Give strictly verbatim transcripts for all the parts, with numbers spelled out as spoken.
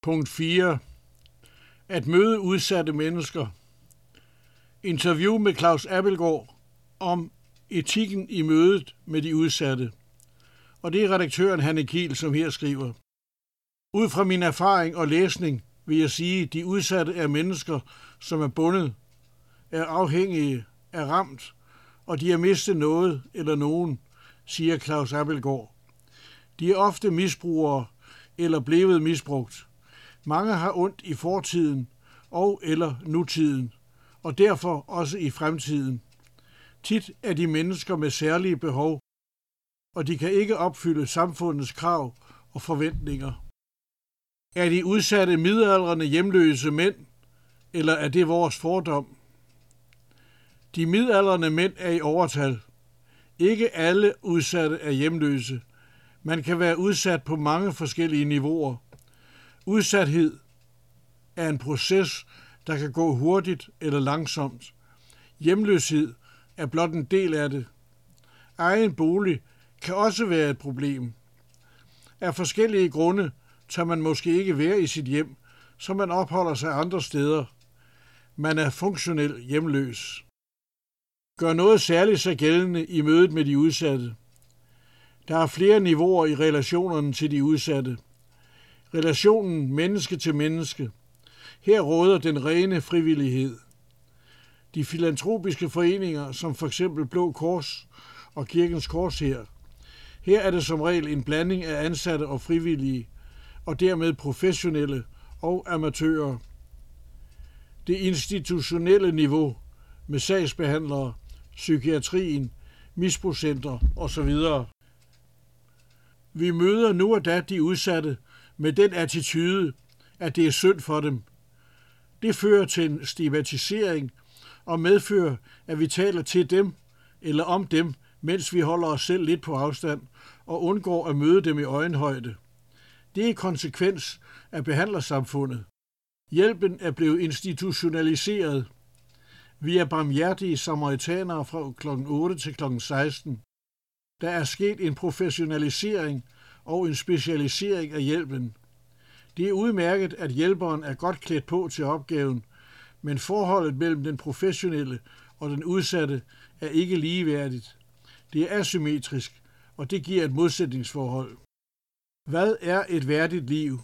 Punkt fire. At møde udsatte mennesker. Interview med Claus Abildgaard om etikken i mødet med de udsatte. Og det er redaktøren Hanne Kiel, som her skriver. Ud fra min erfaring og læsning vil jeg sige, at de udsatte er mennesker, som er bundet, er afhængige, er ramt, og de har mistet noget eller nogen, siger Claus Abildgaard. De er ofte misbrugere eller blevet misbrugt. Mange har ondt i fortiden og eller nutiden, og derfor også i fremtiden. Tit er de mennesker med særlige behov, og de kan ikke opfylde samfundets krav og forventninger. Er de udsatte midaldrende hjemløse mænd, eller er det vores fordom? De midaldrende mænd er i overtal. Ikke alle udsatte er hjemløse. Man kan være udsat på mange forskellige niveauer. Udsathed er en proces, der kan gå hurtigt eller langsomt. Hjemløshed er blot en del af det. Egen bolig kan også være et problem. Af forskellige grunde tør man måske ikke være i sit hjem, så man opholder sig andre steder. Man er funktionel hjemløs. Gør noget særligt sig gældende i mødet med de udsatte. Der er flere niveauer i relationerne til de udsatte. Relationen menneske til menneske. Her råder den rene frivillighed. De filantropiske foreninger, som for eksempel Blå Kors og Kirkens Korshær. Her er det som regel en blanding af ansatte og frivillige, og dermed professionelle og amatører. Det institutionelle niveau med sagsbehandlere, psykiatrien, misbrugscentre osv. Vi møder nu og da de udsatte med den attitude, at det er synd for dem. Det fører til en stigmatisering og medfører, at vi taler til dem eller om dem, mens vi holder os selv lidt på afstand og undgår at møde dem i øjenhøjde. Det er konsekvens af behandlersamfundet. Hjælpen er blevet institutionaliseret. Vi er barmhjertige samaritanere fra klokken otte til klokken seksten. Der er sket en professionalisering og en specialisering af hjælpen. Det er udmærket, at hjælperen er godt klædt på til opgaven, men forholdet mellem den professionelle og den udsatte er ikke ligeværdigt. Det er asymmetrisk, og det giver et modsætningsforhold. Hvad er et værdigt liv?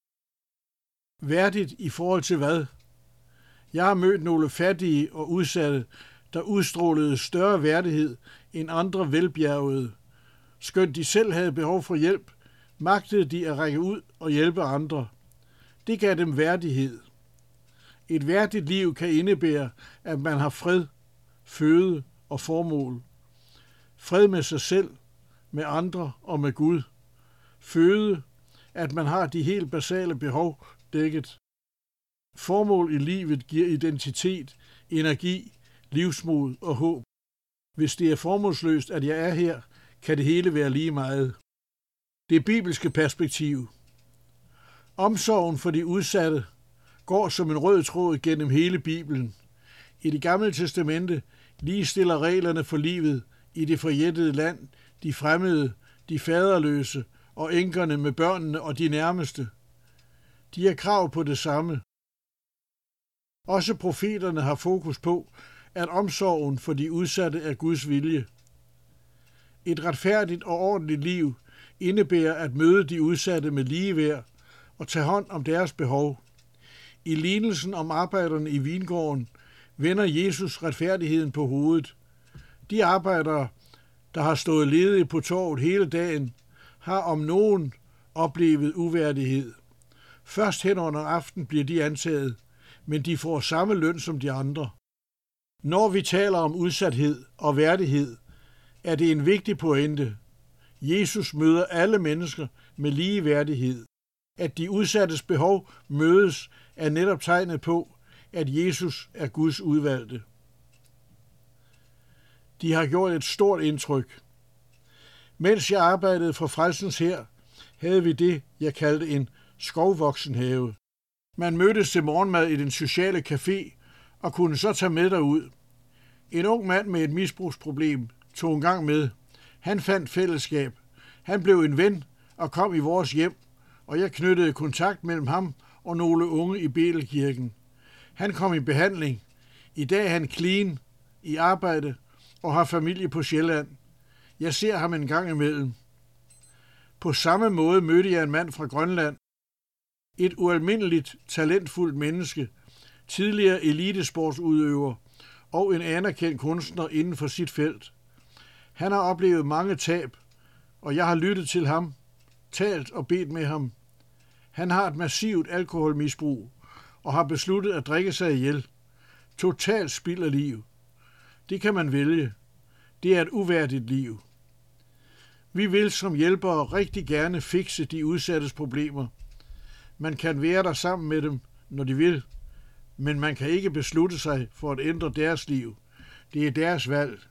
Værdigt i forhold til hvad? Jeg har mødt nogle fattige og udsatte, der udstrålede større værdighed end andre velbjergede. Skønt de selv havde behov for hjælp, magtede de at række ud og hjælpe andre. Det gav dem værdighed. Et værdigt liv kan indebære, at man har fred, føde og formål. Fred med sig selv, med andre og med Gud. Føde, at man har de helt basale behov dækket. Formål i livet giver identitet, energi, livsmod og håb. Hvis det er formålsløst, at jeg er her, kan det hele være lige meget. Det bibelske perspektiv. Omsorgen for de udsatte går som en rød tråd gennem hele Bibelen. I Det Gamle Testamente ligestiller reglerne for livet i det forjættede land, de fremmede, de faderløse og enkerne med børnene og de nærmeste. De har krav på det samme. Også profeterne har fokus på, at omsorgen for de udsatte er Guds vilje. Et retfærdigt og ordentligt liv indebærer at møde de udsatte med ligeværd og tage hånd om deres behov. I lignelsen om arbejderne i vingården vender Jesus retfærdigheden på hovedet. De arbejdere, der har stået ledige på torvet hele dagen, har om nogen oplevet uværdighed. Først hen under aften bliver de antaget, men de får samme løn som de andre. Når vi taler om udsathed og værdighed, er det en vigtig pointe. Jesus møder alle mennesker med lige værdighed. At de udsattes behov mødes er netop tegnet på, at Jesus er Guds udvalgte. De har gjort et stort indtryk. Mens jeg arbejdede for Frelsens Hær, havde vi det, jeg kaldte en skovvoksenhave. Man mødtes til morgenmad i den sociale café og kunne så tage med derud. En ung mand med et misbrugsproblem tog en gang med. Han fandt fællesskab. Han blev en ven og kom i vores hjem, og jeg knyttede kontakt mellem ham og nogle unge i Betelkirken. Han kom i behandling. I dag er han clean, i arbejde og har familie på Sjælland. Jeg ser ham en gang imellem. På samme måde mødte jeg en mand fra Grønland. Et ualmindeligt talentfuldt menneske, tidligere elitesportsudøver og en anerkendt kunstner inden for sit felt. Han har oplevet mange tab, og jeg har lyttet til ham, talt og bedt med ham. Han har et massivt alkoholmisbrug og har besluttet at drikke sig ihjel. Totalt spild af liv. Det kan man vælge. Det er et uværdigt liv. Vi vil som hjælpere rigtig gerne fikse de udsattes problemer. Man kan være der sammen med dem, når de vil, men man kan ikke beslutte sig for at ændre deres liv. Det er deres valg.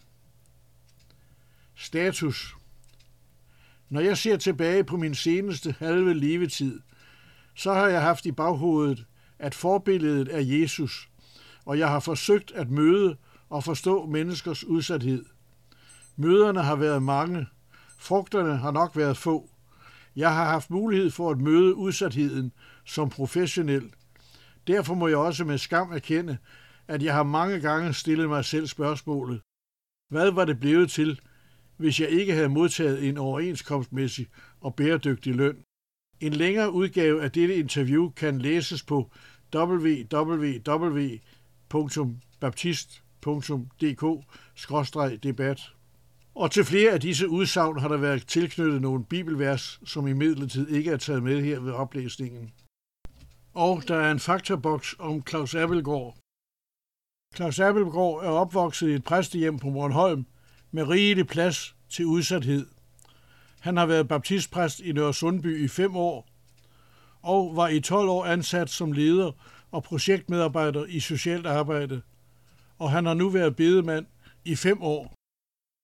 Status. Når jeg ser tilbage på min seneste halve levetid, så har jeg haft i baghovedet, at forbilledet er Jesus, og jeg har forsøgt at møde og forstå menneskers udsathed. Møderne har været mange. Frugterne har nok været få. Jeg har haft mulighed for at møde udsatheden som professionel. Derfor må jeg også med skam erkende, at jeg har mange gange stillet mig selv spørgsmålet: hvad var det blevet til, hvis jeg ikke havde modtaget en overenskomstmæssig og bæredygtig løn? En længere udgave af dette interview kan læses på w w w punktum baptist punktum d k skråstreg debat. Og til flere af disse udsagn har der været tilknyttet nogle bibelvers, som imidlertid ikke er taget med her ved oplæsningen. Og der er en faktaboks om Claus Abildgaard. Claus Abildgaard er opvokset i et præstehjem på Bornholm med rigelig plads til udsathed. Han har været baptistpræst i Nørresundby i fem år og var i tolv år ansat som leder og projektmedarbejder i socialt arbejde. Og han har nu været bedemand i fem år.